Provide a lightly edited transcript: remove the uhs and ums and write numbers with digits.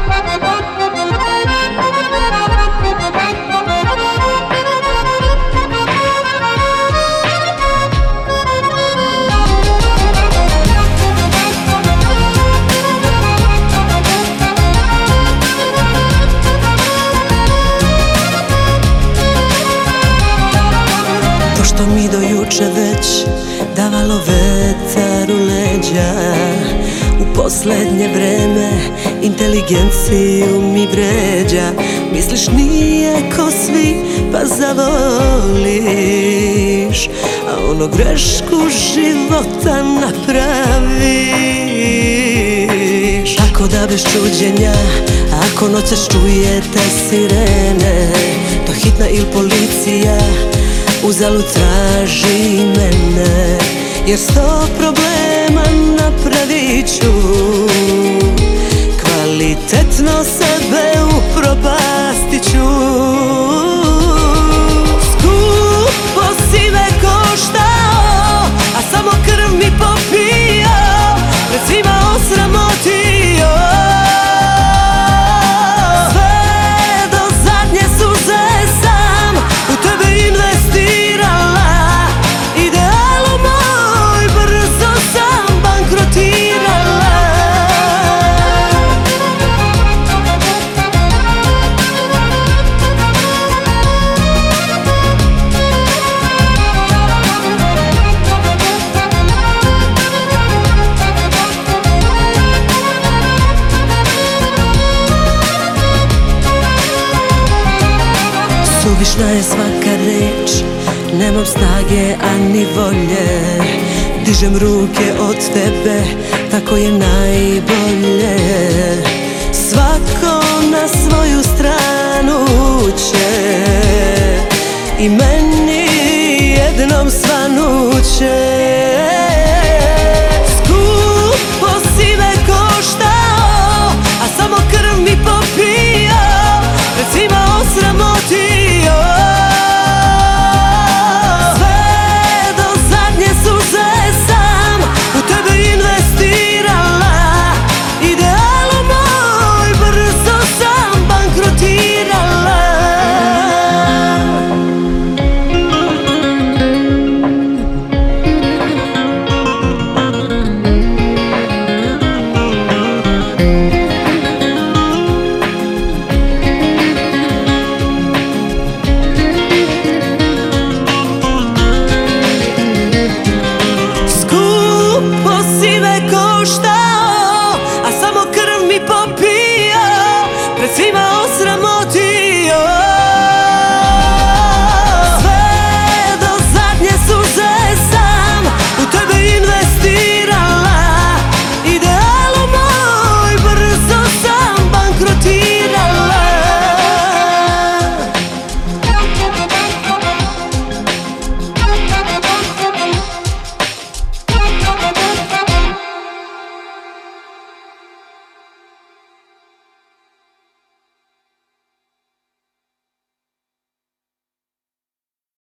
Što mi do juče već davalo vetar u leđa, u poslednje vreme inteligenciju mi vređa. Misliš nije ko svi pa zavoliš, a ono grešku života napraviš. Tako da bez čuđenja, ako noćas čujete sirene, to hitna ili policija, uzalud traži mene, jer 100 problema napravit ću, kvalitetno sebe upropastit ću. Skupo si me koštao, a samo krv mi popio, pred svima osramotio. Suvišna je svaka reč, nemam snage ani volje, dižem ruke od tebe, tako je najbolje.